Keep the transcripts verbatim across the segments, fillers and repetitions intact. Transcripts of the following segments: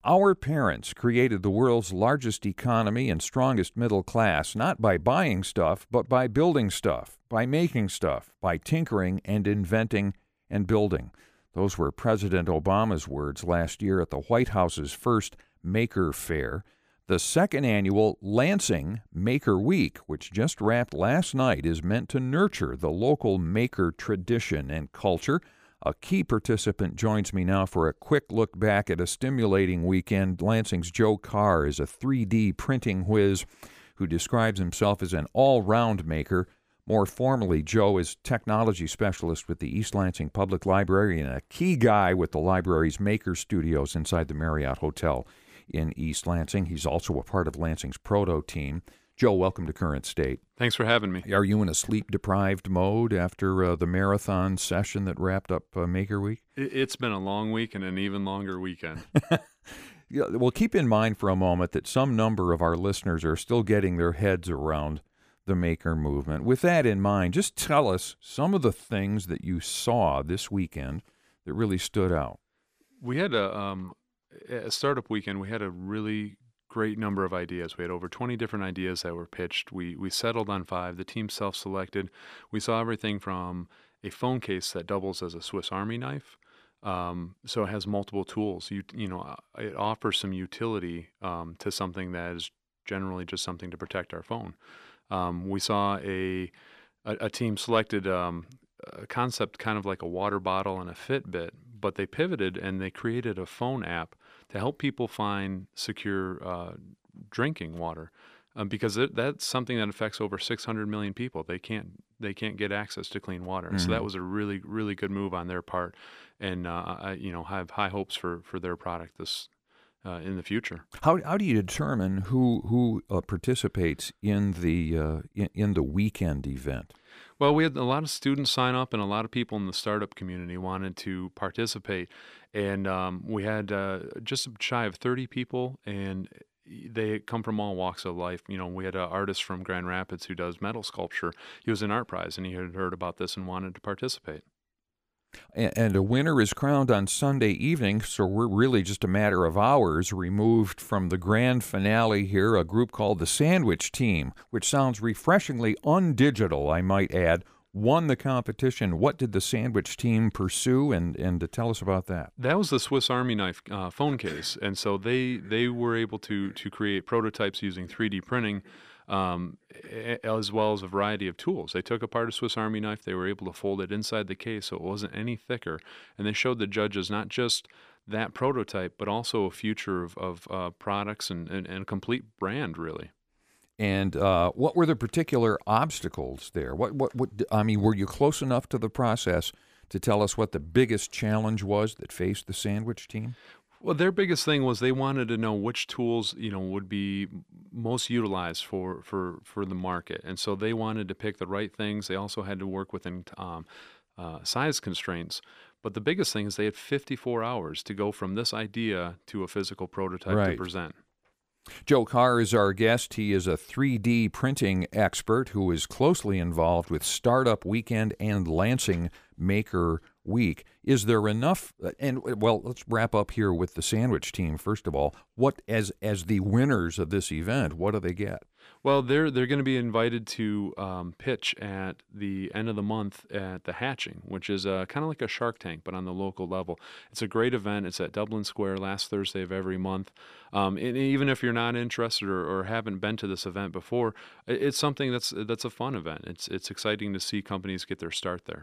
Our parents created the world's largest economy and strongest middle class, not by buying stuff, but by building stuff, by making stuff, by tinkering and inventing and building. Those were President Obama's words last year at the White House's first Maker Faire. The second annual Lansing Maker Week, which just wrapped last night, is meant to nurture the local maker tradition and culture. A key participant joins me now for a quick look back at a stimulating weekend. Lansing's Joe Carr is a three D printing whiz who describes himself as an all-round maker. More formally, Joe is technology specialist with the East Lansing Public Library and a key guy with the library's maker studios inside the Marriott Hotel in East Lansing. He's also a part of Lansing's Proto team. Joe, welcome to Current State. Thanks for having me. Are you in a sleep-deprived mode after uh, the marathon session that wrapped up uh, Maker Week? It's been a long week and an even longer weekend. Yeah, well, keep in mind for a moment that some number of our listeners are still getting their heads around the Maker movement. With that in mind, just tell us some of the things that you saw this weekend that really stood out. We had a, um, a startup weekend. We had a really great number of ideas. We had over twenty different ideas that were pitched. We we settled on five. The team self-selected. We saw everything from a phone case that doubles as a Swiss Army knife. Um, so it has multiple tools. You you know, it offers some utility um, to something that is generally just something to protect our phone. Um, we saw a a, a team selected um, a concept kind of like a water bottle and a Fitbit, but they pivoted and they created a phone app to help people find secure uh, drinking water, um, because it, that's something that affects over six hundred million people. They can't they can't get access to clean water. Mm-hmm. So that was a really really good move on their part, and uh, I you know have high hopes for for their product this uh, in the future. How how do you determine who who uh, participates in the uh, in, in the weekend event? Well, we had a lot of students sign up, and a lot of people in the startup community wanted to participate. And um, we had uh, just shy of thirty people, and they come from all walks of life. You know, we had an artist from Grand Rapids who does metal sculpture. He was in Art Prize, and he had heard about this and wanted to participate. And a winner is crowned on Sunday evening, so we're really just a matter of hours removed from the grand finale here, a group called the Sandwich Team, which sounds refreshingly undigital, I might add, won the competition. What did the Sandwich Team pursue, and, and to tell us about that? That was the Swiss Army knife uh, phone case, and so they they were able to to create prototypes using three D printing, Um, as well as a variety of tools. They took apart a Swiss Army knife. They were able to fold it inside the case so it wasn't any thicker. And they showed the judges not just that prototype, but also a future of, of uh, products and, and, and a complete brand, really. And uh, what were the particular obstacles there? What, what, what? I mean, were you close enough to the process to tell us what the biggest challenge was that faced the Sandwich Team? Well, their biggest thing was they wanted to know which tools, you know, would be most utilized for, for, for the market. And so they wanted to pick the right things. They also had to work within um, uh, size constraints. But the biggest thing is they had fifty-four hours to go from this idea to a physical prototype right. to present. Joe Carr is our guest. He is a three D printing expert who is closely involved with Startup Weekend and Lansing Maker Week. Is there enough, and well, let's wrap up here with the Sandwich Team, first of all. What, as as the winners of this event, what do they get? Well, they're they're going to be invited to um, pitch at the end of the month at the Hatching, which is uh, kind of like a Shark Tank, but on the local level. It's a great event. It's at Dublin Square last Thursday of every month. Um, and even if you're not interested or, or haven't been to this event before, it's something that's that's a fun event. It's it's exciting to see companies get their start there.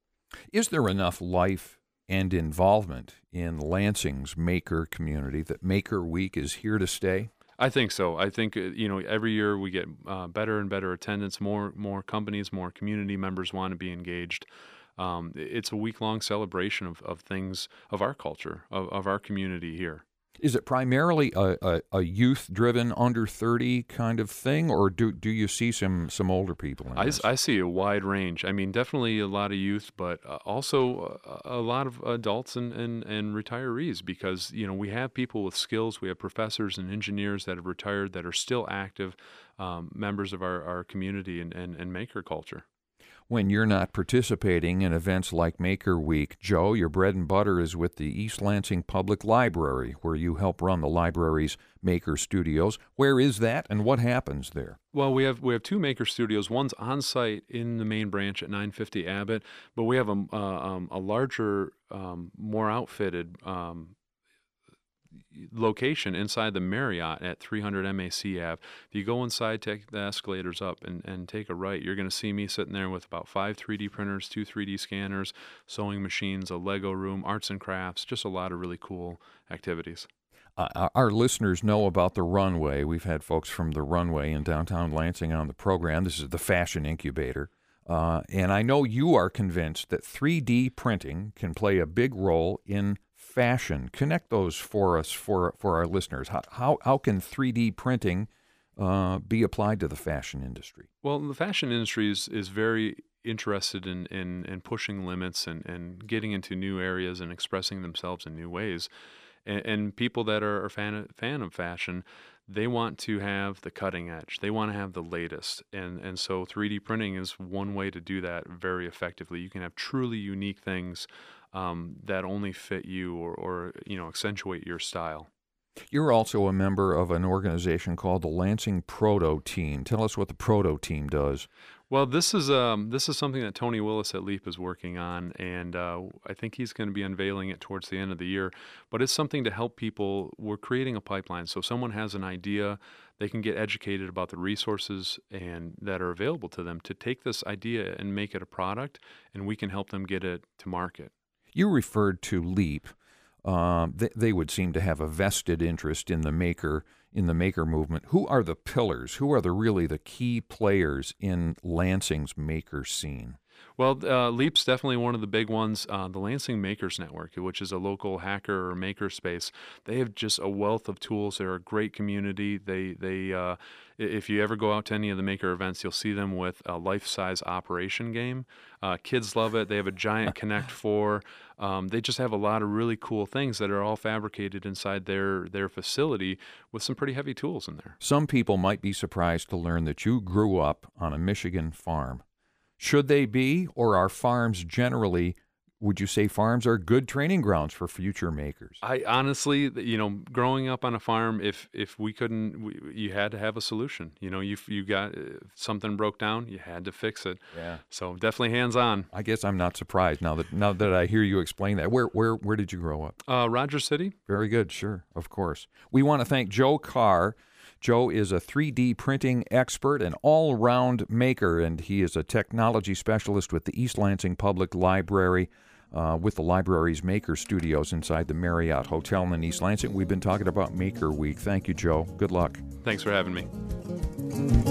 Is there enough life and involvement in Lansing's maker community that Maker Week is here to stay? I think so. I think, you know, every year we get uh, better and better attendance. More more companies, more community members want to be engaged. Um, it's a week-long celebration of, of things, of our culture, of, of our community here. Is it primarily a, a, a youth-driven, under thirty kind of thing, or do do you see some, some older people in I, this? I see a wide range. I mean, definitely a lot of youth, but uh, also a, a lot of adults and, and, and retirees, because, you know, we have people with skills. We have professors and engineers that have retired that are still active um, members of our, our community and, and, and maker culture. when you're not participating in events like Maker Week. Joe, your bread and butter is with the East Lansing Public Library, where you help run the library's Maker Studios. Where is that, and what happens there? Well, we have we have two Maker Studios. One's on site in the main branch at nine fifty Abbott, but we have a uh, um, a larger, um, more outfitted um, location inside the Marriott at three hundred M A C Ave. If you go inside, take the escalators up, and, and take a right, you're going to see me sitting there with about five three D printers, two three D scanners, sewing machines, a Lego room, arts and crafts, just a lot of really cool activities. Uh, our listeners know about the Runway. We've had folks from the Runway in downtown Lansing on the program. This is the Fashion Incubator. Uh, and I know you are convinced that three D printing can play a big role in fashion. Connect those for us, for for our listeners. How how, how can three D printing uh, be applied to the fashion industry? Well, the fashion industry is, is very interested in, in, in pushing limits and, and getting into new areas and expressing themselves in new ways. And, and people that are a fan of, fan of fashion, they want to have the cutting edge. They want to have the latest. And, and so three D printing is one way to do that very effectively. You can have truly unique things Um, that only fit you or, or, you know, accentuate your style. You're also a member of an organization called the Lansing Proto Team. Tell us what the Proto Team does. Well, this is um, this is something that Tony Willis at LEAP is working on, and uh, I think he's going to be unveiling it towards the end of the year. But it's something to help people. We're creating a pipeline. So if someone has an idea, they can get educated about the resources and that are available to them to take this idea and make it a product, and we can help them get it to market. You referred to LEAP. Um, they, they would seem to have a vested interest in the maker in the maker movement. Who are the pillars? Who are the really the key players in Lansing's maker scene? Well, uh, LEAP's definitely one of the big ones. Uh, the Lansing Makers Network, which is a local hacker or maker space, they have just a wealth of tools. They're a great community. They, they, uh, if you ever go out to any of the maker events, you'll see them with a life-size Operation game. Uh, kids love it. They have a giant Connect Four. Um, they just have a lot of really cool things that are all fabricated inside their their facility with some pretty heavy tools in there. Some people might be surprised to learn that you grew up on a Michigan farm. Should they be, or are farms generally, would you say farms are good training grounds for future makers? I honestly, you know, growing up on a farm, if if we couldn't, we, you had to have a solution. You know, you you got uh, something broke down, you had to fix it. Yeah. So definitely hands on. I guess I'm not surprised now that now that I hear you explain that. Where where where did you grow up? Uh, Rogers City. Very good. Sure, of course. We want to thank Joe Carr. Joe is a three D printing expert, an all-round maker, and he is a technology specialist with the East Lansing Public Library, uh, with the library's Maker Studios inside the Marriott Hotel in East Lansing. We've been talking about Maker Week. Thank you, Joe. Good luck. Thanks for having me.